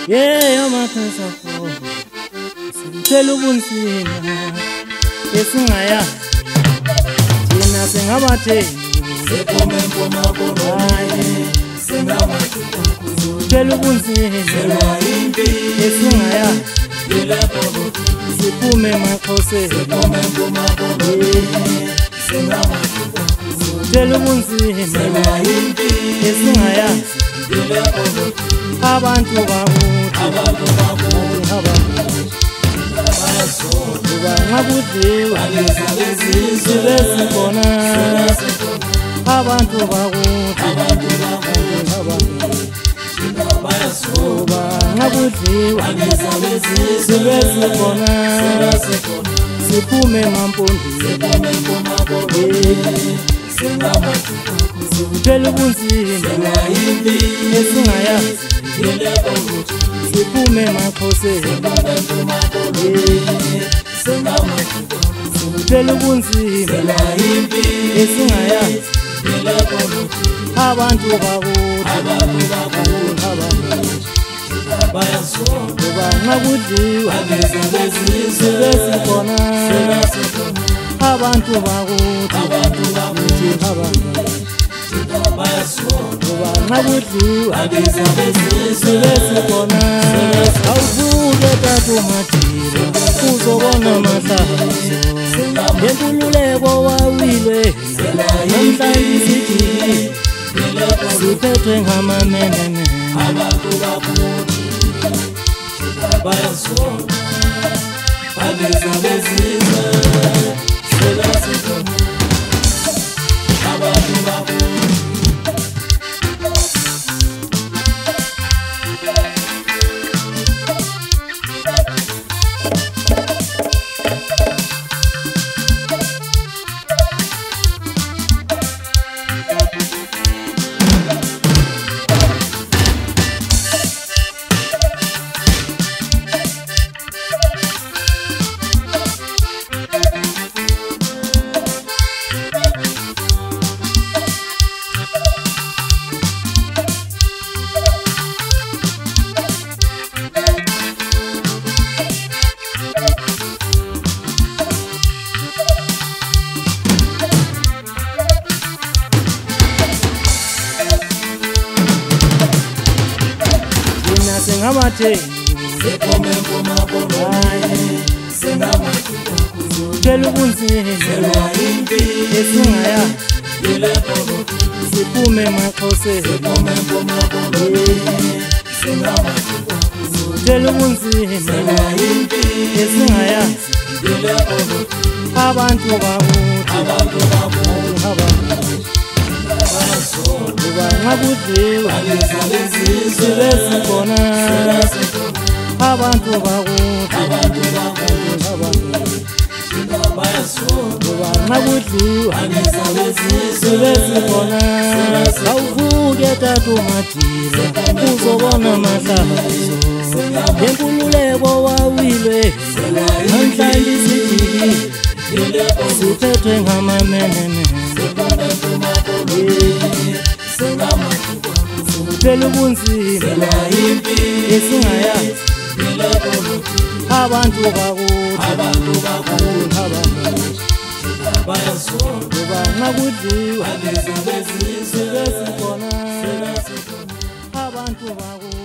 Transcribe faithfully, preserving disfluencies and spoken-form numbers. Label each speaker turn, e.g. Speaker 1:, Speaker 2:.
Speaker 1: Yeah, mapheza for simthela ubunzima esingaya thina singabathengi
Speaker 2: Sephume empuma kolwaye singamathukukhulu
Speaker 1: thela ubunzima
Speaker 2: Selwa impi
Speaker 1: esingaya
Speaker 2: yilapho
Speaker 1: siphume emaXhoseni
Speaker 2: Sephume empuma kolwaye singamathukukhulu
Speaker 1: thela ubunzima
Speaker 2: Selwa impi
Speaker 1: esingaya
Speaker 2: yilapho
Speaker 1: abantu bakuthi
Speaker 2: abantu bakuthi
Speaker 1: abantu
Speaker 2: bayasonga
Speaker 1: nxa kudliwa
Speaker 2: abezizwe
Speaker 1: sibezikhona abantu bakuthi
Speaker 2: abantu bakuthi
Speaker 1: abantu
Speaker 2: bayasonga
Speaker 1: nxa kudliwa
Speaker 2: abezizwe
Speaker 1: sibezikhona siphume emampondweni
Speaker 2: Sephume empuma kolwaye singamathukukhulu
Speaker 1: thela ubunzima
Speaker 2: Selwa impi
Speaker 1: esingayazi
Speaker 2: yilapho
Speaker 1: siphume emaXhoseni
Speaker 2: empuma kolwaye singamathukukhulu
Speaker 1: thela ubunzima
Speaker 2: Selwa impi
Speaker 1: esingayazi
Speaker 2: yilapho
Speaker 1: abantu bakuthi
Speaker 2: abantu bakuthi
Speaker 1: abantu
Speaker 2: bayasonga
Speaker 1: nxa kudliwa
Speaker 2: abezizwe
Speaker 1: sibezikhona abantu bakuthi
Speaker 2: abantu bakuthi
Speaker 1: abantu
Speaker 2: bayasonga
Speaker 1: nxa kudliwa
Speaker 2: abezizwe
Speaker 1: sibezikhona awuvuke tatumatila uzobona mahlazo ngenkululeko wawilwe namhlanje sijikile siphethwe ngamamenene
Speaker 2: abantu bakuthi bayasonga abezizwe selasizwe abantu bakuthi
Speaker 1: singabathengi
Speaker 2: Sephume empuma kolwaye singamathukukhulu
Speaker 1: thela ubunzima
Speaker 2: Selwa impi
Speaker 1: esingayazi
Speaker 2: yilapho
Speaker 1: siphume emaXhoseni
Speaker 2: Sephume empuma kolwaye singamathukukhulu
Speaker 1: thela ubunzima
Speaker 2: Selwa impi
Speaker 1: esingayazi
Speaker 2: yilapho
Speaker 1: abantu bakuthi
Speaker 2: abantu bakuthi
Speaker 1: abantu
Speaker 2: bayasonga
Speaker 1: nxa kudliwa
Speaker 2: abezizwe
Speaker 1: sibezikhona abantu bakuthi
Speaker 2: abantu bakuthi
Speaker 1: abantu
Speaker 2: bayasonga
Speaker 1: nxa kudliwa
Speaker 2: abezizwe
Speaker 1: sibezikhona awuvuke tatumatila uzobona mahlazo ngenkululeko wawilwe namhlanje sijikile siphethwe ngamamenene thela ubunzima esingayazi abantu bakuthi
Speaker 2: abantu bakuthi
Speaker 1: abantu
Speaker 2: bayasonga
Speaker 1: nxa kudliwa
Speaker 2: abezizwe
Speaker 1: sibezikhona abantu bakuthi